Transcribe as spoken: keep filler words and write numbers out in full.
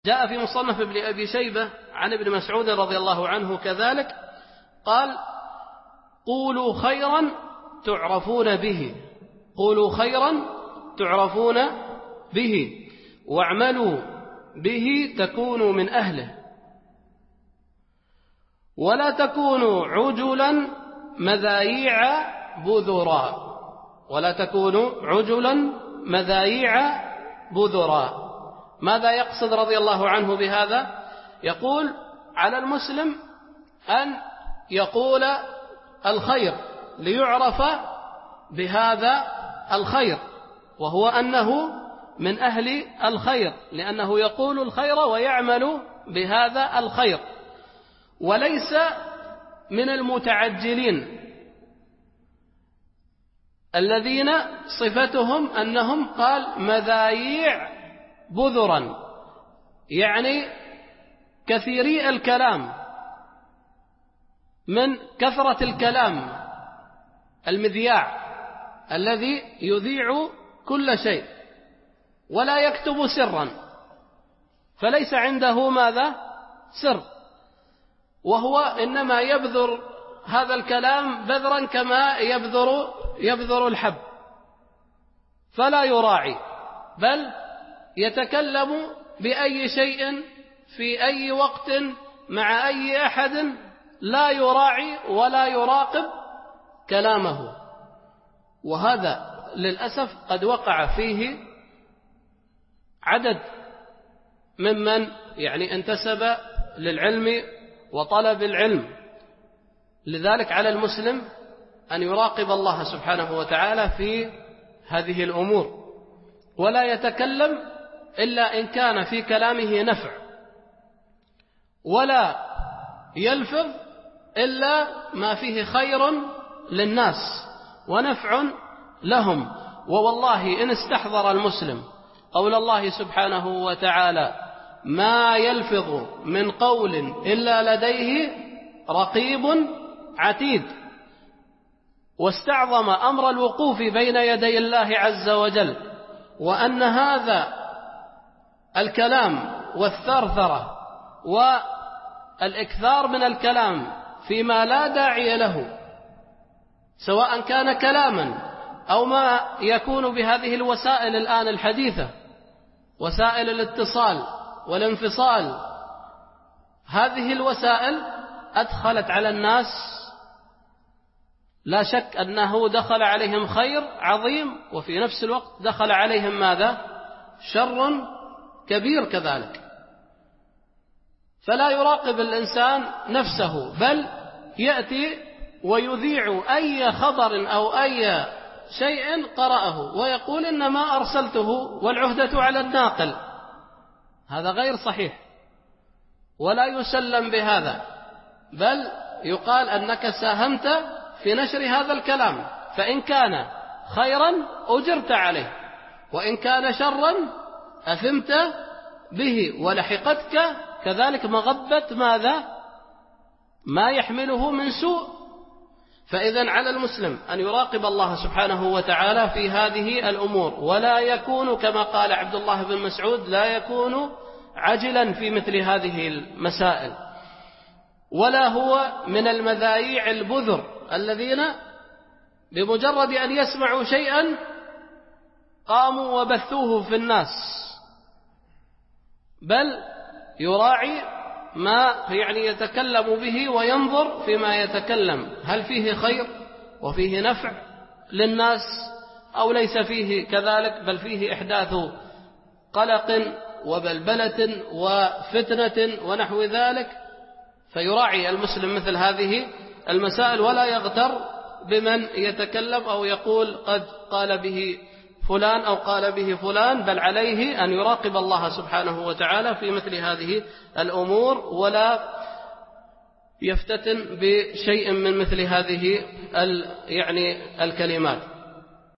جاء في مصنف ابن أبي شيبة عن ابن مسعود رضي الله عنه كذلك قال: قولوا خيرا تعرفون به، قولوا خيرا تعرفون به، واعملوا به تكونوا من أهله، ولا تكونوا عجلا مذايع بذرا، ولا تكونوا عجلا مذايع بذرا. ماذا يقصد رضي الله عنه بهذا؟ يقول: على المسلم أن يقول الخير ليعرف بهذا الخير، وهو أنه من أهل الخير، لأنه يقول الخير ويعمل بهذا الخير، وليس من المتعجلين الذين صفتهم أنهم قال مذايع بذرا، يعني كثيري الكلام، من كثرة الكلام المذياع الذي يذيع كل شيء ولا يكتب سرا، فليس عنده ماذا؟ سر، وهو إنما يبذر هذا الكلام بذرا كما يبذر يبذر الحب، فلا يراعي، بل يتكلم بأي شيء في أي وقت مع أي أحد، لا يراعي ولا يراقب كلامه. وهذا للأسف قد وقع فيه عدد ممن يعني انتسب للعلم وطلب العلم. لذلك على المسلم أن يراقب الله سبحانه وتعالى في هذه الأمور، ولا يتكلم إلا إن كان في كلامه نفع، ولا يلفظ إلا ما فيه خير للناس ونفع لهم. ووالله إن استحضر المسلم قول الله سبحانه وتعالى: ما يلفظ من قول إلا لديه رقيب عتيد، واستعظم أمر الوقوف بين يدي الله عز وجل، وأن هذا الكلام والثرثرة والإكثار من الكلام فيما لا داعي له، سواء كان كلاما أو ما يكون بهذه الوسائل الآن الحديثة، وسائل الاتصال والانفصال، هذه الوسائل أدخلت على الناس لا شك أنه دخل عليهم خير عظيم، وفي نفس الوقت دخل عليهم ماذا؟ شر كبير كذلك. فلا يراقب الإنسان نفسه، بل يأتي ويذيع أي خبر أو أي شيء قرأه ويقول إنما أرسلته والعهدة على الناقل. هذا غير صحيح، ولا يسلم بهذا، بل يقال أنك ساهمت في نشر هذا الكلام، فإن كان خيرا أجرت عليه، وإن كان شرا أثمت به، ولحقتك كذلك مغبة ماذا؟ ما يحمله من سوء. فإذن على المسلم أن يراقب الله سبحانه وتعالى في هذه الأمور، ولا يكون كما قال عبد الله بن مسعود: لا يكون عجلا في مثل هذه المسائل، ولا هو من المذايع البذر الذين بمجرد أن يسمعوا شيئا قاموا وبثوه في الناس، بل يراعي ما يعني يتكلم به وينظر فيما يتكلم، هل فيه خير وفيه نفع للناس أو ليس فيه كذلك، بل فيه إحداث قلق وبلبلة وفتنة ونحو ذلك. فيراعي المسلم مثل هذه المسائل، ولا يغتر بمن يتكلم أو يقول قد قال به فلان أو قال به فلان، بل عليه أن يراقب الله سبحانه وتعالى في مثل هذه الأمور، ولا يفتتن بشيء من مثل هذه يعني الكلمات.